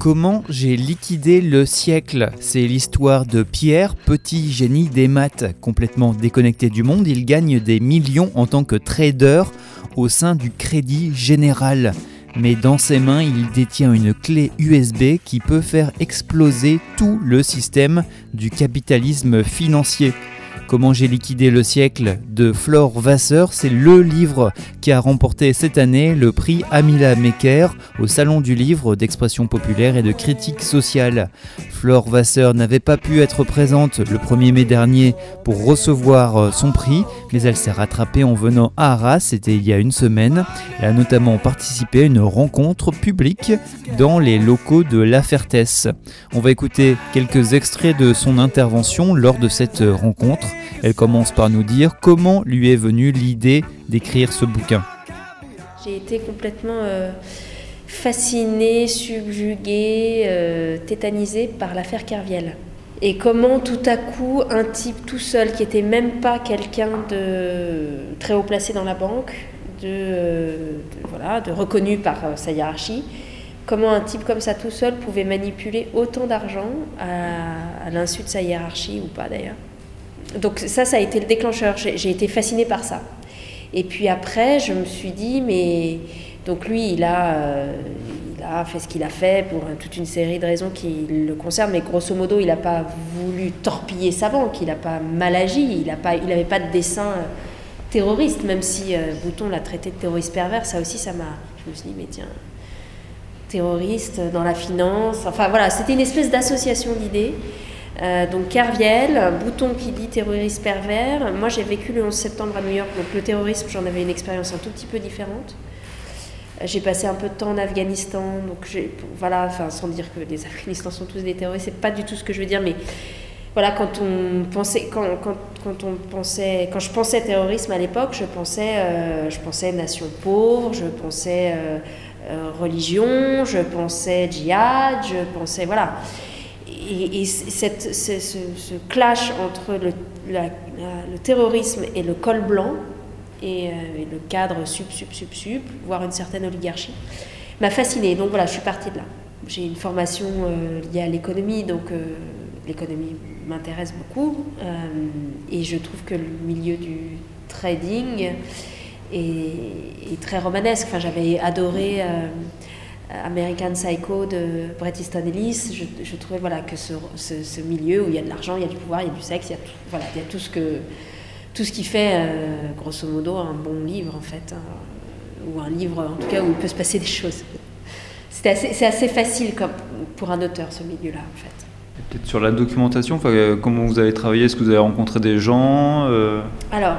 Comment j'ai liquidé le siècle ? C'est l'histoire de Pierre, petit génie des maths. Complètement déconnecté du monde, il gagne des millions en tant que trader au sein du Crédit Général. Mais dans ses mains, il détient une clé USB qui peut faire exploser tout le système du capitalisme financier. Comment j'ai liquidé le siècle de Flore Vasseur, c'est le livre qui a remporté cette année le prix Amila Mecker au Salon du livre d'expression populaire et de critique sociale. Flore Vasseur n'avait pas pu être présente le 1er mai dernier pour recevoir son prix, mais elle s'est rattrapée en venant à Arras, c'était il y a une semaine. Elle a notamment participé à une rencontre publique dans les locaux de La Fertesse. On va écouter quelques extraits de son intervention lors de cette rencontre. Elle commence par nous dire comment lui est venue l'idée d'écrire ce bouquin. J'ai été complètement fascinée, subjuguée, tétanisée par l'affaire Kerviel. Et comment tout à coup, un type tout seul, qui n'était même pas quelqu'un de très haut placé dans la banque, de reconnu par sa hiérarchie, comment un type comme ça tout seul pouvait manipuler autant d'argent à l'insu de sa hiérarchie ou pas d'ailleurs. Donc ça a été le déclencheur, j'ai été fascinée par ça. Et puis après, je me suis dit, mais... Donc lui, il a fait ce qu'il a fait pour toute une série de raisons qui le concernent, mais grosso modo, il n'a pas voulu torpiller sa banque, il n'a pas mal agi, il n'avait pas de dessein terroriste, même si Bouton l'a traité de terroriste pervers, ça aussi, je me suis dit, mais tiens, terroriste dans la finance, enfin voilà, c'était une espèce d'association d'idées. Donc Kerviel, Bouton qui dit terroriste pervers. Moi j'ai vécu le 11 septembre à New York, donc le terrorisme j'en avais une expérience un tout petit peu différente. J'ai passé un peu de temps en Afghanistan, donc sans dire que les Afghanistans sont tous des terroristes, c'est pas du tout ce que je veux dire, mais voilà, quand je pensais terrorisme à l'époque, je pensais nation pauvre, je pensais religion, je pensais djihad, je pensais voilà. Et ce clash entre le terrorisme et le col blanc et le cadre sup, voire une certaine oligarchie, m'a fascinée. Donc voilà, je suis partie de là. J'ai une formation liée à l'économie, donc l'économie m'intéresse beaucoup. Et je trouve que le milieu du trading est très romanesque. Enfin, j'avais adoré... American Psycho de Bret Easton Ellis, je trouvais que ce milieu où il y a de l'argent, il y a du pouvoir, il y a du sexe, il y a tout ce qui fait grosso modo un bon livre en fait, ou un livre en tout cas où il peut se passer des choses. C'est assez facile pour un auteur ce milieu-là en fait. Peut-être sur la documentation, comment vous avez travaillé, est-ce que vous avez rencontré des gens Alors,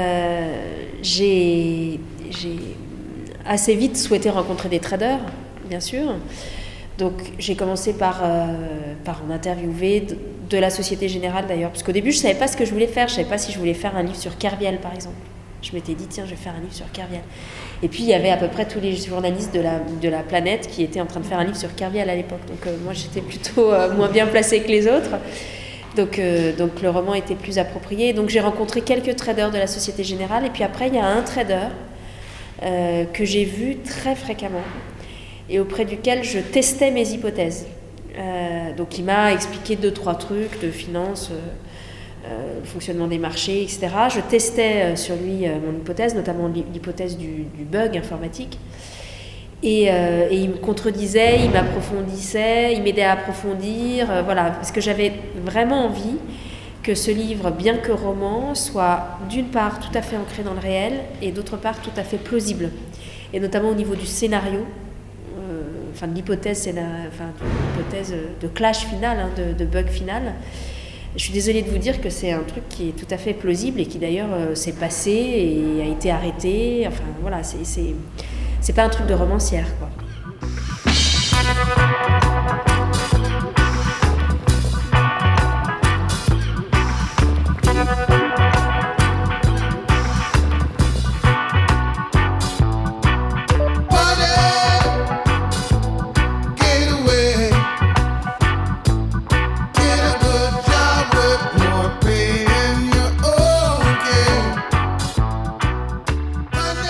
j'ai assez vite souhaité rencontrer des traders, bien sûr. Donc j'ai commencé par en interviewer de la Société Générale d'ailleurs, parce qu'au début je ne savais pas ce que je voulais faire, je ne savais pas si je voulais faire un livre sur Kerviel par exemple. Je m'étais dit tiens je vais faire un livre sur Kerviel. Et puis il y avait à peu près tous les journalistes de la planète qui étaient en train de faire un livre sur Kerviel à l'époque, donc moi j'étais plutôt moins bien placée que les autres. Donc le roman était plus approprié. Donc j'ai rencontré quelques traders de la Société Générale, et puis après il y a un trader que j'ai vu très fréquemment et auprès duquel je testais mes hypothèses. Donc il m'a expliqué 2-3 trucs de finance, le fonctionnement des marchés, etc. Je testais sur lui mon hypothèse, notamment l'hypothèse du bug informatique. Et il me contredisait, il m'approfondissait, il m'aidait à approfondir, parce que j'avais vraiment envie que ce livre, bien que roman, soit d'une part tout à fait ancré dans le réel et d'autre part tout à fait plausible. Et notamment au niveau du scénario, de l'hypothèse de clash final, de bug final. Je suis désolée de vous dire que c'est un truc qui est tout à fait plausible et qui d'ailleurs s'est passé et a été arrêté. Enfin voilà, c'est pas un truc de romancière, quoi.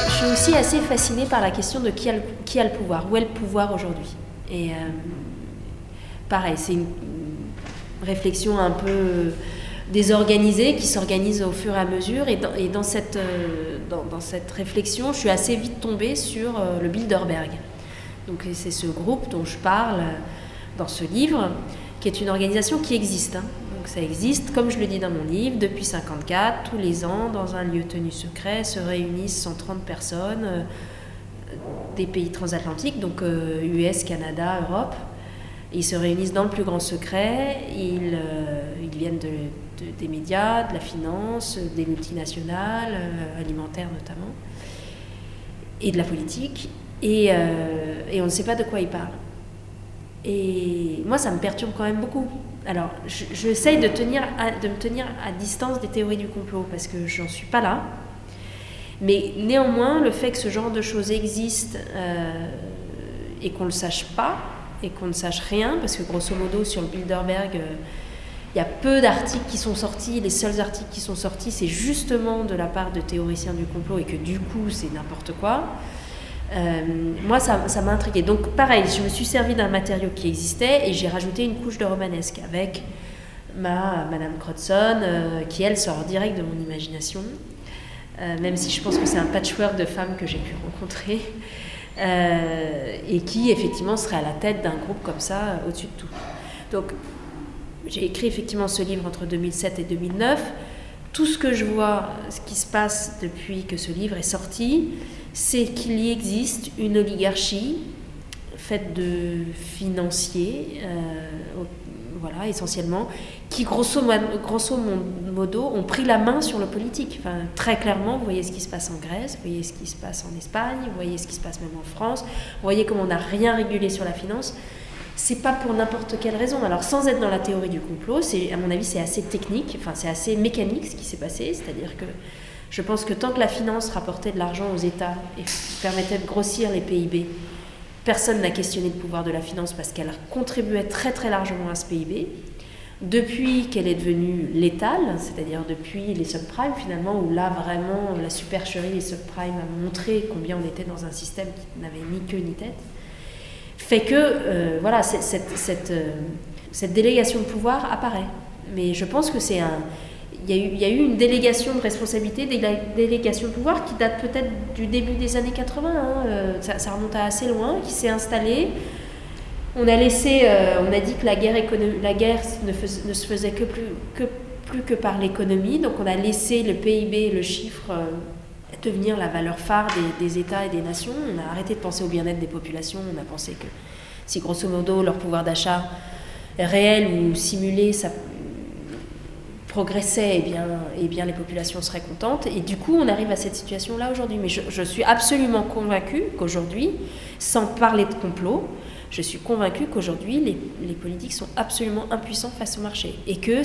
Assez fascinée par la question de qui a le pouvoir, où est le pouvoir aujourd'hui. Et pareil, c'est une réflexion un peu désorganisée qui s'organise au fur et à mesure. Et dans cette réflexion, je suis assez vite tombée sur le Bilderberg. Donc c'est ce groupe dont je parle dans ce livre, qui est une organisation qui existe. Donc ça existe, comme je le dis dans mon livre, depuis 1954, tous les ans, dans un lieu tenu secret, se réunissent 130 personnes des pays transatlantiques, donc US, Canada, Europe. Ils se réunissent dans le plus grand secret, ils viennent des médias, de la finance, des multinationales, alimentaires notamment, et de la politique, et on ne sait pas de quoi ils parlent. Et moi, ça me perturbe quand même beaucoup. Alors, j'essaye de me tenir à distance des théories du complot, parce que j'en suis pas là. Mais néanmoins, le fait que ce genre de choses existe et qu'on ne le sache pas, et qu'on ne sache rien, parce que grosso modo, sur le Bilderberg, il y a peu d'articles qui sont sortis. Les seuls articles qui sont sortis, c'est justement de la part de théoriciens du complot, et que du coup, c'est n'importe quoi. Moi, ça m'a intriguée. Donc, pareil, je me suis servi d'un matériau qui existait et j'ai rajouté une couche de romanesque avec Madame Crotson, qui, elle, sort direct de mon imagination, même si je pense que c'est un patchwork de femmes que j'ai pu rencontrer, et qui, effectivement, serait à la tête d'un groupe comme ça, au-dessus de tout. Donc, j'ai écrit effectivement ce livre entre 2007 et 2009. Tout ce que je vois, ce qui se passe depuis que ce livre est sorti, c'est qu'il y existe une oligarchie faite de financiers, voilà, essentiellement, qui grosso modo ont pris la main sur le politique. Enfin, très clairement, vous voyez ce qui se passe en Grèce, vous voyez ce qui se passe en Espagne, vous voyez ce qui se passe même en France, vous voyez comment on n'a rien régulé sur la finance. C'est pas pour n'importe quelle raison. Alors, sans être dans la théorie du complot, à mon avis, c'est assez technique, enfin, c'est assez mécanique ce qui s'est passé, c'est-à-dire que je pense que tant que la finance rapportait de l'argent aux États et permettait de grossir les PIB, personne n'a questionné le pouvoir de la finance parce qu'elle contribuait très très largement à ce PIB. Depuis qu'elle est devenue létale, c'est-à-dire depuis les subprimes finalement, où là vraiment la supercherie des subprimes a montré combien on était dans un système qui n'avait ni queue ni tête, fait que voilà, cette délégation de pouvoir apparaît. Mais je pense que il y a eu une délégation de responsabilité, des délégations de pouvoir qui date peut-être du début des années 80, ça remonte à assez loin, qui s'est installée. On a dit que la guerre ne se faisait plus que par l'économie, donc on a laissé le PIB, le chiffre, devenir la valeur phare des États et des nations. On a arrêté de penser au bien-être des populations, on a pensé que si grosso modo leur pouvoir d'achat réel ou simulé, ça progressait, eh bien les populations seraient contentes. Et du coup, on arrive à cette situation-là aujourd'hui. Mais je suis absolument convaincue qu'aujourd'hui, sans parler de complot, je suis convaincue qu'aujourd'hui, les politiques sont absolument impuissants face au marché. Et que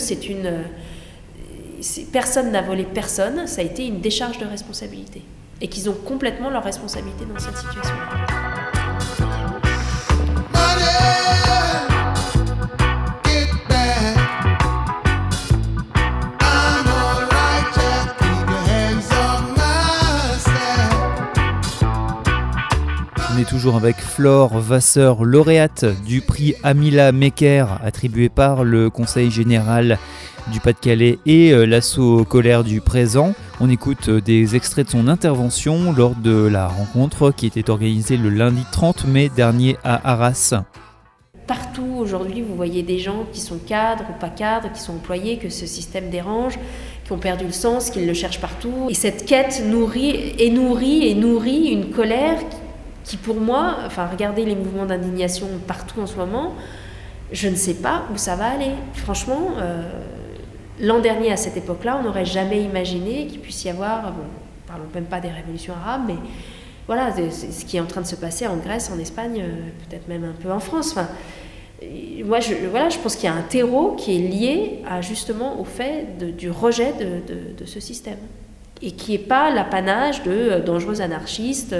personne n'a volé personne, ça a été une décharge de responsabilité. Et qu'ils ont complètement leur responsabilité dans cette situation. On est toujours avec Flore Vasseur, lauréate du prix Amila Mecker, attribué par le Conseil général du Pas-de-Calais et l'Asso Colère du Présent. On écoute des extraits de son intervention lors de la rencontre qui était organisée le lundi 30 mai dernier à Arras. Partout aujourd'hui, vous voyez des gens qui sont cadres ou pas cadres, qui sont employés, que ce système dérange, qui ont perdu le sens, qu'ils le cherchent partout. Et cette quête nourrit une colère qui pour moi, enfin regardez les mouvements d'indignation partout en ce moment, je ne sais pas où ça va aller. Franchement, l'an dernier à cette époque-là, on n'aurait jamais imaginé qu'il puisse y avoir, parlons même pas des révolutions arabes, mais voilà, ce qui est en train de se passer en Grèce, en Espagne, peut-être même un peu en France. Enfin, moi, je pense qu'il y a un terreau qui est lié justement au fait du rejet de ce système et qui n'est pas l'apanage de dangereux anarchistes,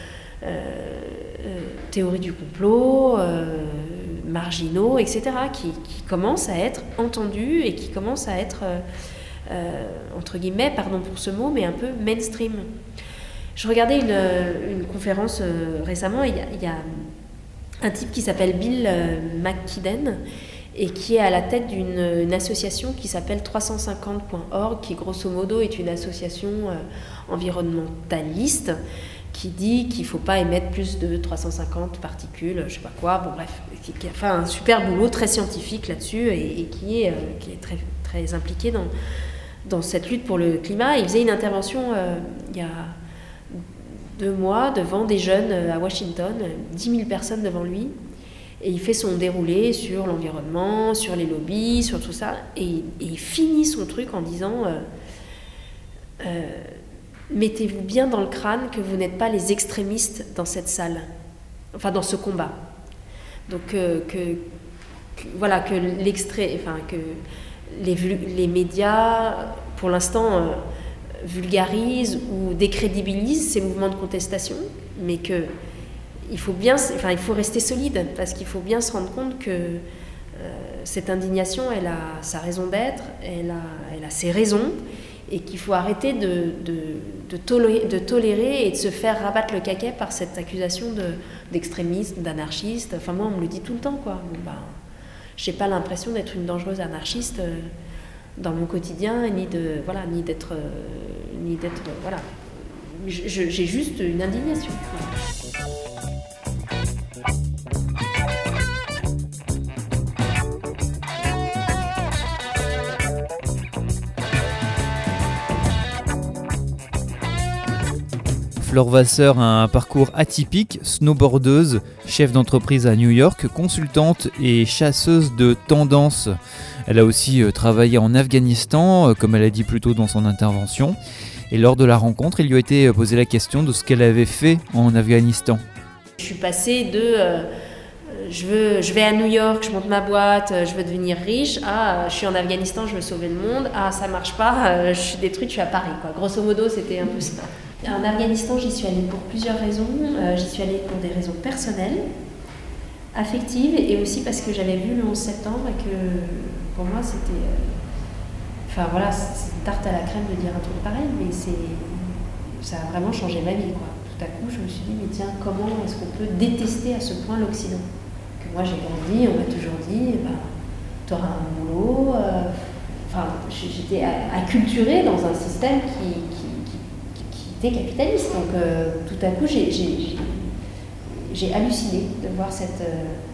théorie du complot, marginaux, etc., qui commencent à être entendus et qui commencent à être, entre guillemets, pardon pour ce mot, mais un peu mainstream. Je regardais une conférence récemment, il y a un type qui s'appelle Bill McKibben et qui est à la tête d'une association qui s'appelle 350.org, qui grosso modo est une association environnementaliste qui dit qu'il ne faut pas émettre plus de 350 particules, je ne sais pas quoi, bon bref, qui a fait un super boulot très scientifique là-dessus et qui est très, très impliqué dans cette lutte pour le climat. Il faisait une intervention il y a 2 mois devant des jeunes à Washington, 10 000 personnes devant lui, et il fait son déroulé sur l'environnement, sur les lobbies, sur tout ça, et il finit son truc en disant mettez-vous bien dans le crâne que vous n'êtes pas les extrémistes dans cette salle, enfin dans ce combat. Donc que les médias, pour l'instant, vulgarisent ou décrédibilisent ces mouvements de contestation, mais il faut rester solide, parce qu'il faut bien se rendre compte que cette indignation, elle a sa raison d'être, elle a ses raisons, et qu'il faut arrêter de tolérer et de se faire rabattre le caquet par cette accusation d'extrémisme, d'anarchiste. Enfin, moi, on me le dit tout le temps, quoi. Bon, j'ai pas l'impression d'être une dangereuse anarchiste dans mon quotidien, ni d'être voilà. J'ai juste une indignation. Flore Vasseur a un parcours atypique, snowboardeuse, chef d'entreprise à New York, consultante et chasseuse de tendances. Elle a aussi travaillé en Afghanistan, comme elle a dit plus tôt dans son intervention. Et lors de la rencontre, il lui a été posé la question de ce qu'elle avait fait en Afghanistan. Je suis passée de je vais à New York, je monte ma boîte, je veux devenir riche, à je suis en Afghanistan, je veux sauver le monde, ça marche pas, je suis détruite, je suis à Paris, quoi. Grosso modo, c'était un peu ça. En Afghanistan, j'y suis allée pour plusieurs raisons. J'y suis allée pour des raisons personnelles, affectives, et aussi parce que j'avais vu le 11 septembre et que pour moi c'était... c'est une tarte à la crème de dire un truc pareil, mais ça a vraiment changé ma vie, quoi. Tout à coup, je me suis dit, mais tiens, comment est-ce qu'on peut détester à ce point l'Occident ? Que moi j'ai grandi, on m'a toujours dit, t'auras un boulot. J'étais acculturée dans un système qui capitaliste. Donc tout à coup j'ai halluciné de voir cette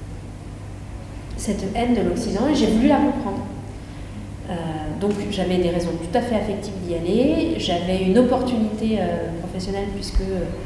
haine de l'Occident et j'ai voulu la comprendre. Donc j'avais des raisons tout à fait affectives d'y aller. J'avais une opportunité professionnelle puisque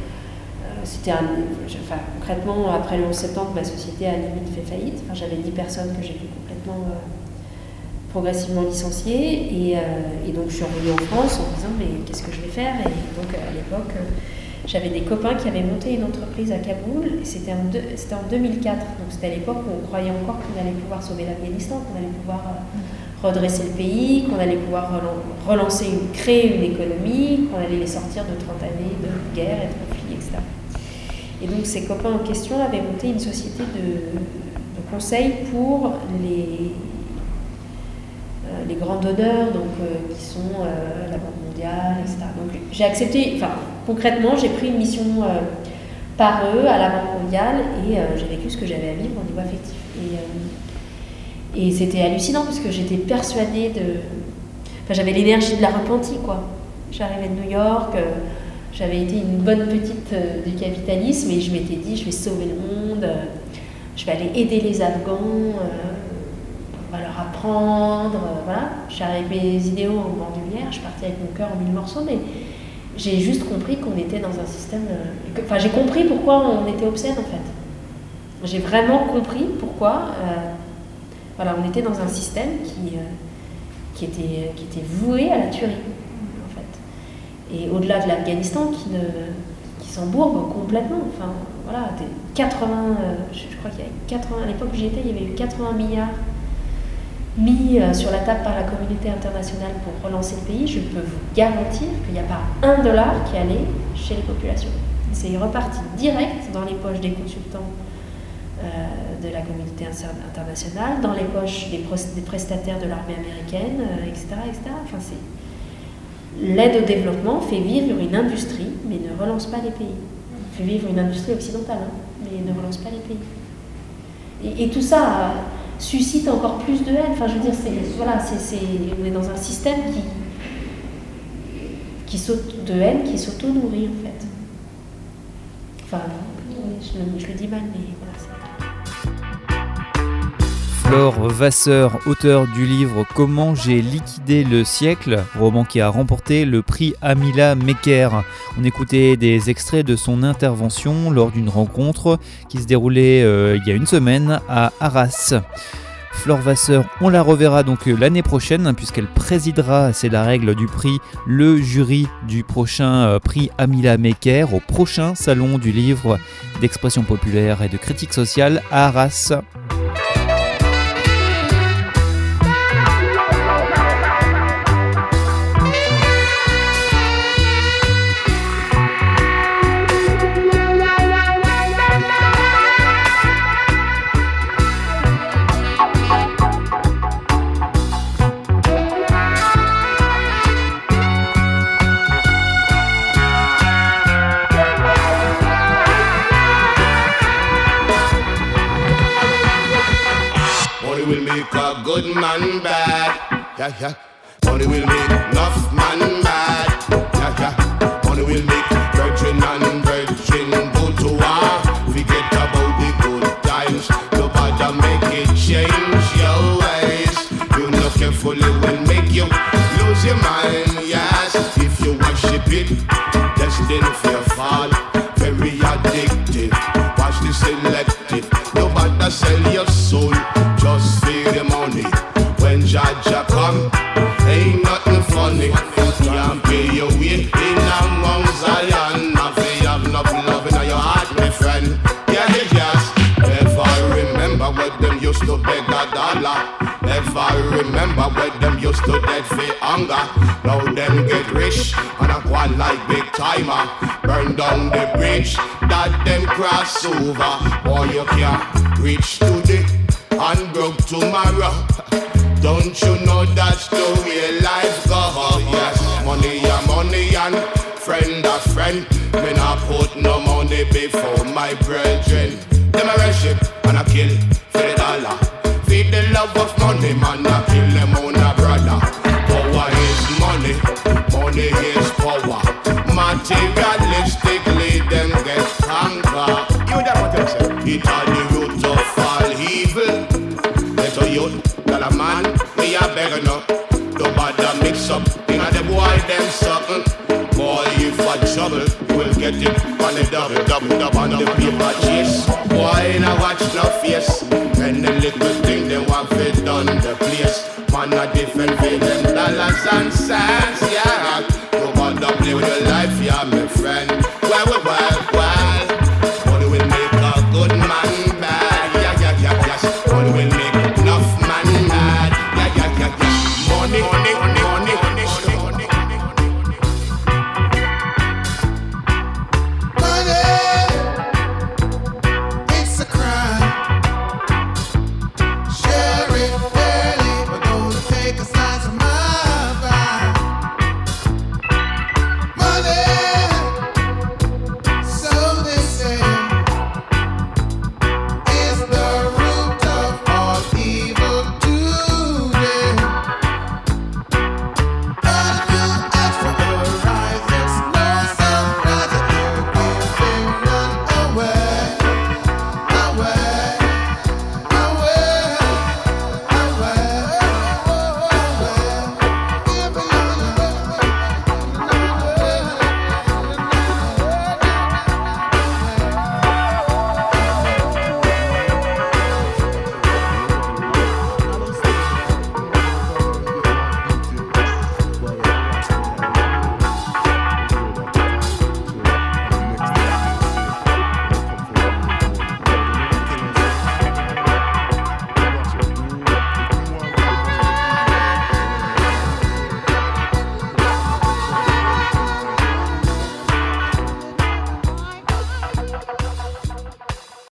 concrètement après le 11 septembre ma société a limite fait faillite. J'avais 10 personnes que j'ai dû complètement progressivement licenciée et donc je suis revenue en France en me disant mais qu'est-ce que je vais faire, et donc à l'époque j'avais des copains qui avaient monté une entreprise à Kaboul et c'était en 2004, donc c'était à l'époque où on croyait encore qu'on allait pouvoir sauver l'Afghanistan, qu'on allait pouvoir redresser le pays, qu'on allait pouvoir créer une économie, qu'on allait les sortir de 30 années de guerre et de conflits, etc. Et donc ces copains en question avaient monté une société de conseil pour les grands donneurs, qui sont la Banque mondiale, etc. Donc j'ai accepté, concrètement, j'ai pris une mission par eux à la Banque mondiale et j'ai vécu ce que j'avais à vivre au niveau affectif. Et c'était hallucinant parce que j'étais persuadée j'avais l'énergie de la repentie, quoi. J'arrivais de New York, j'avais été une bonne petite du capitalisme et je m'étais dit, je vais sauver le monde, je vais aller aider les Afghans, on va leur apprendre, voilà. Je suis arrivée les idéaux en bandoulière, je suis partie avec mon cœur en 1000 morceaux, mais j'ai juste compris qu'on était dans un système... j'ai compris pourquoi on était obsède, en fait. J'ai vraiment compris pourquoi on était dans un système qui était voué à la tuerie, en fait. Et au-delà de l'Afghanistan, qui s'embourbe complètement. Je crois qu'il y avait 80... À l'époque où j'y étais, il y avait eu 80 milliards mis sur la table par la communauté internationale pour relancer le pays. Je peux vous garantir qu'il n'y a pas $1 qui allait chez les populations. C'est reparti direct dans les poches des consultants de la communauté internationale, dans les poches des prestataires de l'armée américaine, etc. L'aide au développement fait vivre une industrie, mais ne relance pas les pays. Fait vivre une industrie occidentale, mais ne relance pas les pays. Et tout ça suscite encore plus de haine. Enfin, je veux dire, on est dans un système qui s'auto-nourrit, en fait. Enfin, je le dis mal, mais voilà. Flore Vasseur, auteur du livre « Comment j'ai liquidé le siècle », roman qui a remporté le prix Amila Meker. On écoutait des extraits de son intervention lors d'une rencontre qui se déroulait il y a une semaine à Arras. Flore Vasseur, on la reverra donc l'année prochaine puisqu'elle présidera, c'est la règle du prix, le jury du prochain prix Amila Meker au prochain salon du livre d'expression populaire et de critique sociale à Arras. Good man bad, yeah, yeah. Money will make enough man mad, yeah, yeah. Money will make virgin and virgin go to war. Forget about the good times, nobody make it change your ways. You know carefully will make you lose your mind, yes. If you worship it, destined for your fall. Very addictive, watch the selective. Nobody sell your soul, just feel the money. When Jaja come, ain't nothing funny. Can't pay your way in among Zion. Nothing have enough love in your heart, my friend. Yeah, yes. Ever remember when them used to beg a dollar? Ever remember when them used to dead for hunger? Now them get rich and a go like big timer. Burn down the bridge that them cross over. Boy, you can't reach today and broke tomorrow. Don't you know that's the way life goes? Yes, money and friend a friend. Me not put no money before my brethren. Them a worship and a kill for the dollar. Feed the love of money, man, a kill them own a brother. Power is money, money is power. Materialistically, them get conquered. You know what I'm saying? It all the root of all evil. Let a youth, tell a man, me a beggar no. Nobody mix up, inna the boy them something. Boy, if a trouble, you will get it on the double on the paper chase. Boy, now watch no face.